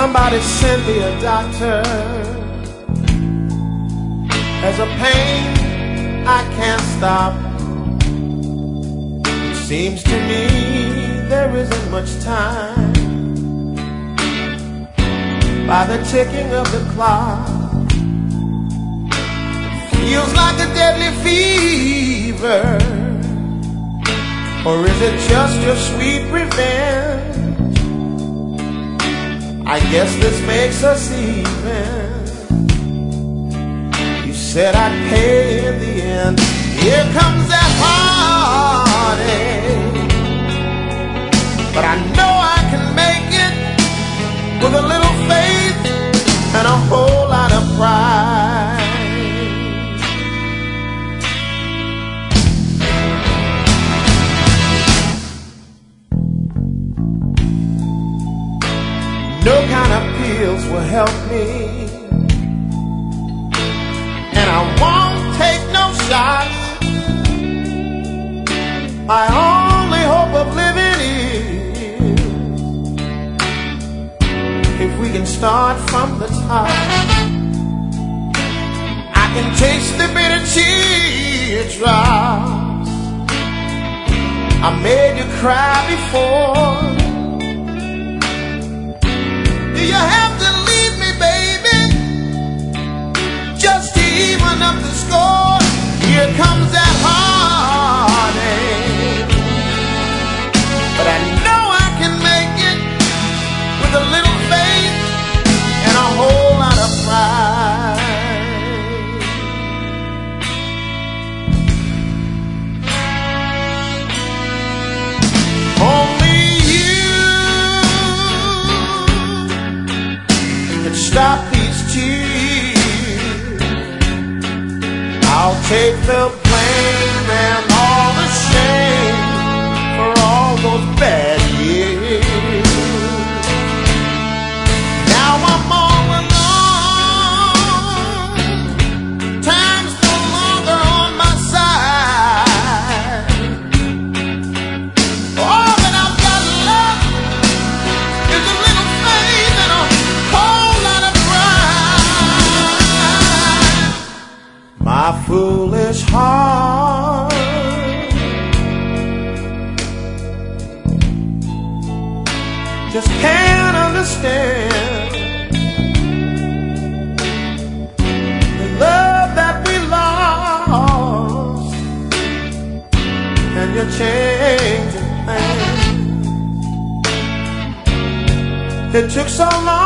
Somebody send me a doctor. There's a pain I can't stop. It seems to me there isn't much time. By the ticking of the clock, feels like a deadly fever. Or is it just your sweet revenge? I guess this makes us even. You said I'd pay in the end. Here comes that heartache, but I know I can make it with a little faith and a whole lot of pride. No kind of pills will help me, and I won't take no shots. My only hope of living is if we can start from the top. I can taste the bitter teardrops. I made you cry before. You have to leave me, baby, just to even up the score. Here comes that heartache, but I know I can make it with a little faith and a whole lot of pride. Only stop these tears. I'll take the blame and all the shame for all those bad years. Now I'm all alone. Time's no longer on my side. All that I've got left is a little faith and a whole lot of pride. My foolish heart just can't understand the love that we lost and your changing plan. It took so long